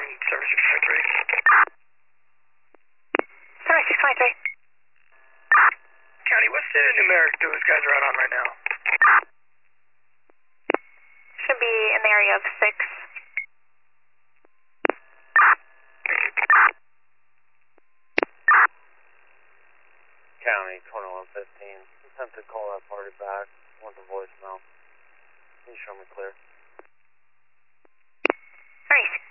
7623. County, what state of numeric those guys are out on right now? Should be in the area of 6. County, 2115. Attempt to call that party back. Want the voicemail. Can you show me clear? Alright,